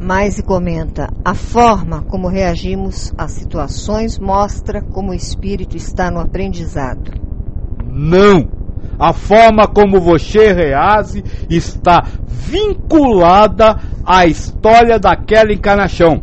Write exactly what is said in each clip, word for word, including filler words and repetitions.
Mais e comenta: a forma como reagimos às situações mostra como o espírito está no aprendizado. Não! A forma como você reage está vinculada à história daquela encarnação.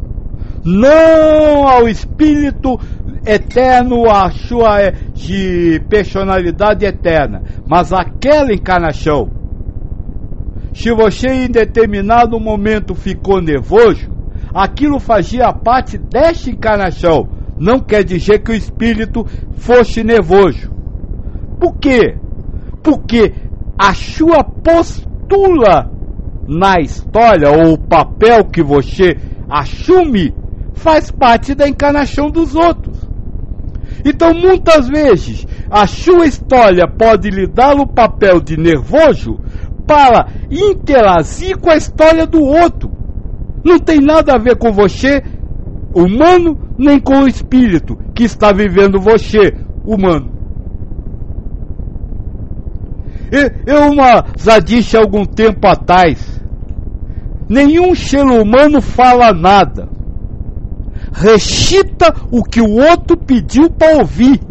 Não ao espírito eterno, à sua de personalidade eterna, mas àquela encarnação. Se você em determinado momento ficou nervoso, aquilo fazia parte desta encarnação. Não quer dizer que o espírito fosse nervoso. Por quê? Porque a sua postura na história, ou o papel que você assume, faz parte da encarnação dos outros. Então, muitas vezes, a sua história pode lhe dar o papel de nervoso para interagir com a história do outro. Não tem nada a ver com você, humano, nem com o espírito que está vivendo você, humano. Eu uma, já disse há algum tempo atrás, nenhum ser humano fala nada. Recita o que o outro pediu para ouvir.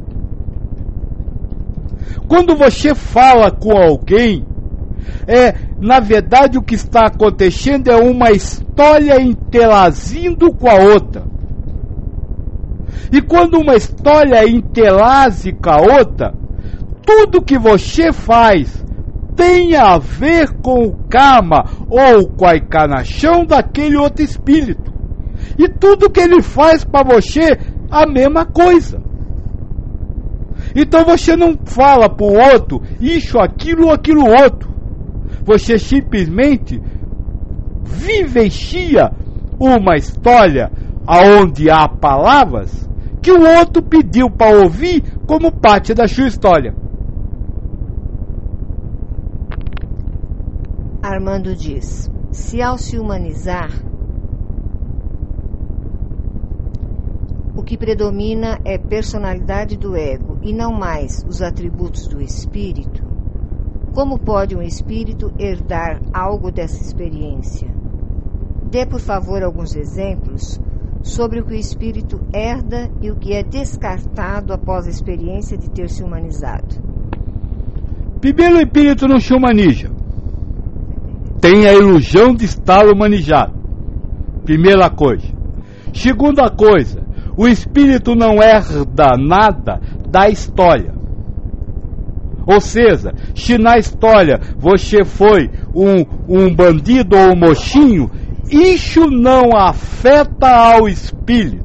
Quando você fala com alguém, é, na verdade o que está acontecendo é uma história interagindo com a outra. E quando uma história interage com a outra, tudo que você faz tem a ver com o karma ou com a encarnação daquele outro espírito. E tudo que ele faz para você, a mesma coisa. Então você não fala para o outro isso, aquilo ou aquilo outro. Você simplesmente vivencia uma história onde há palavras que o outro pediu para ouvir como parte da sua história. Armando diz: se ao se humanizar, o que predomina é personalidade do ego e não mais os atributos do espírito, como pode um espírito herdar algo dessa experiência? Dê, por favor, alguns exemplos sobre o que o espírito herda e o que é descartado após a experiência de ter se humanizado. Primeiro, o espírito não se humaniza. Tem a ilusão de estar humanizado. Primeira coisa. Segunda coisa, o espírito não herda nada da história. Ou seja, se na história você foi um, um bandido ou um mocinho, isso não afeta ao espírito.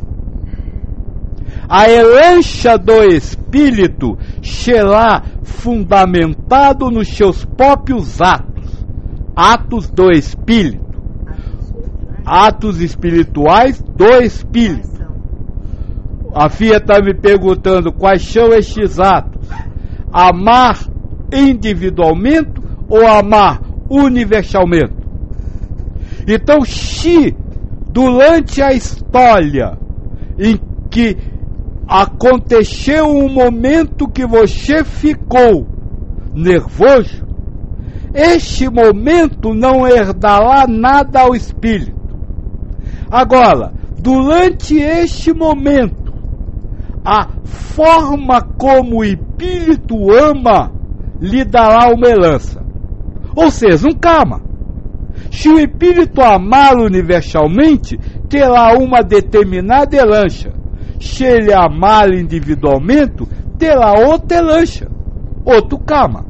A herança do espírito será fundamentado nos seus próprios atos. Atos do espírito. Atos espirituais do espírito. A filha está me perguntando quais são estes atos. Amar individualmente ou amar universalmente? Então, se durante a história em que aconteceu um momento que você ficou nervoso, este momento não herdará nada ao espírito. Agora, durante este momento, a forma como o espírito ama lhe dará uma herança. Ou seja, um karma. Se o espírito amar universalmente, terá uma determinada herança. Se ele amar individualmente, terá outra herança, outro karma.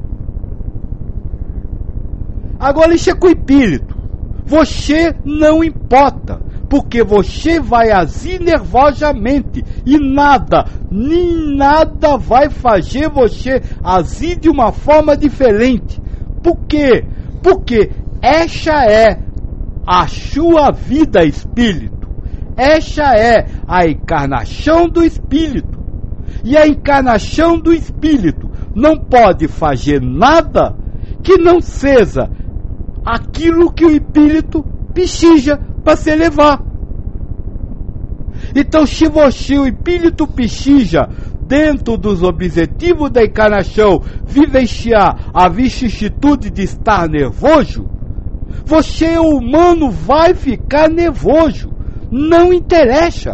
Agora isso é com o espírito. Você não importa, porque você vai agir nervosamente e nada, nem nada vai fazer você agir de uma forma diferente. Por quê? Porque esta é a sua vida espírito. Esta é a encarnação do espírito. E a encarnação do espírito não pode fazer nada que não seja aquilo que o espírito precisa para se elevar. Então, se você, o espírito precisa, dentro dos objetivos da encarnação, vivenciar a vicissitude de estar nervoso, Você, humano, vai ficar nervoso. Não interessa.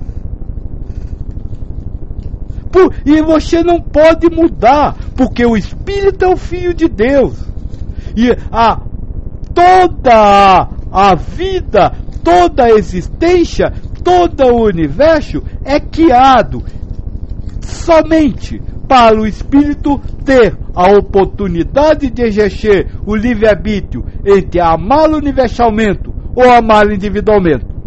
Por, e você não pode mudar, porque o Espírito é o Filho de Deus. E a, toda a, a vida, toda a existência, todo o universo é criado somente para o Espírito ter a oportunidade de exercer o livre-arbítrio entre amá-lo universalmente ou amá-lo individualmente.